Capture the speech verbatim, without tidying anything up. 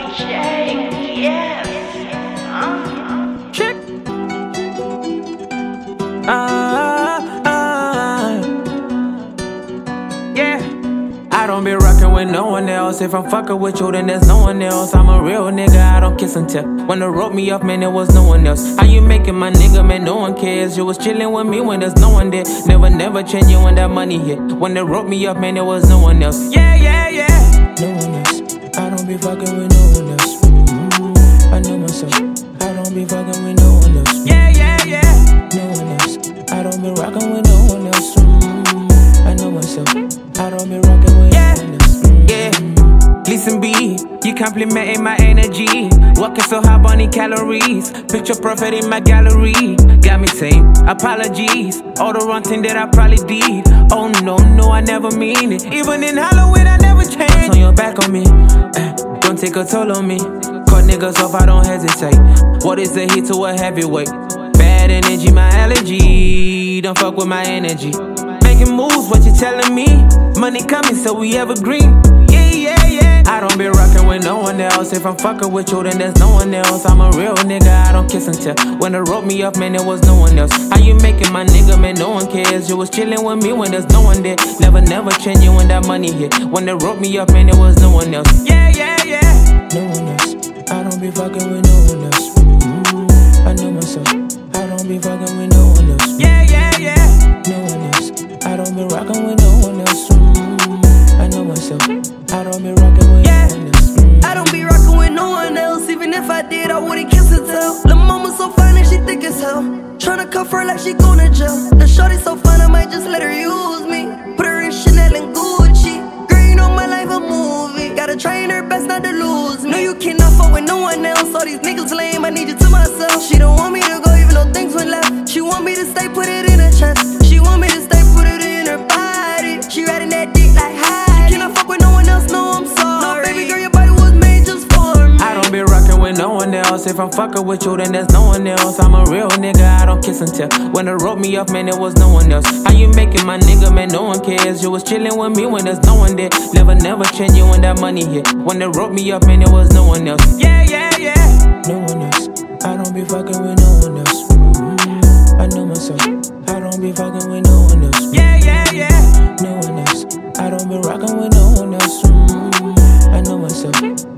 J, yes. Uh. Check. Uh, uh, yeah. I don't be rockin' with no one else. If I'm fuckin' with you, then there's no one else. I'm a real nigga, I don't kiss and tell. When they wrote me up, man, there was no one else. How you making my nigga, man, no one cares. You was chillin' with me when there's no one there. Never, never change you when that money hit. When they wrote me up, man, there was no one else. Yeah, yeah, yeah. No one else. I don't be fuckin' with no one else. Mm-hmm. I know myself. I don't be fucking with no one else. Yeah, yeah, yeah. No one else. I don't be rocking with no one else. Mm-hmm. I know myself. I don't be rocking with yeah. no one else. Mm-hmm. Yeah. Listen, B, you complimenting my energy. Working so hard, burning calories. Picture perfect in my gallery. Got me saying apologies. All the wrong thing that I probably did. Oh no, no, I never mean it. Even in Halloween, I never change. On your back on me. Uh, don't take a toll on me. Cut niggas off, I don't hesitate. What is the heat to a heavyweight? Bad energy, my allergy. Don't fuck with my energy. Making moves, what you telling me? Money coming, so we evergreen. Yeah, yeah, yeah. I don't be rocking with no one else. If I'm fucking with you, then there's no one else. I'm a real nigga, I don't kiss and tell. When they wrote me up, man, there was no one else. How you making my nigga, man, no one cares. You was chilling with me when there's no one there. Never, never change you when that money hit. When they wrote me up, man, there was no one else. Yeah, yeah, yeah. No one else. I don't be fucking with no one else. Mm-hmm. I know myself. I don't be fucking with no one else. Yeah, yeah, yeah. No one else. I don't be rocking with no one else. Mm-hmm. I know myself. I don't be rocking with yeah. no one else. Mm-hmm. I don't be rocking with no one else. Even if I did, I wouldn't kiss her tell. Lil' mama so fine and she thick as hell. Tryna cuff her like she going to jail. The shorty so fine, I might just let her use me. Put her in Chanel and Gucci. Girl, you know my life a movie. Gotta try her best not to lose me. No, you cannot fuck with no one else. All these niggas lame, I need you to myself. She don't want me to go even though things went left. She want me to stay, put it in her chest. She want me to stay, put it in her body. She riding that dick like high. She cannot fuck with no one else, no, I'm sorry. No, baby girl, your body was made just for me. I don't be rocking with no one else. If I'm fucking with you, then there's no one else. I'm a real nigga, I don't kiss and tell. When they wrote me up, man, there was no one else. How you making my nigga, man, no one cares. You was chilling with me when there's no one there. Never, never change you when that money hit. When they wrote me up, man, there was no one else. Yeah, yeah, yeah. No one else. I don't be fucking with no one else. Mm-hmm. I know myself. I don't be fucking with no one else. Yeah, yeah, yeah. No one else. I don't be rocking with no one else. Mm-hmm. I know myself.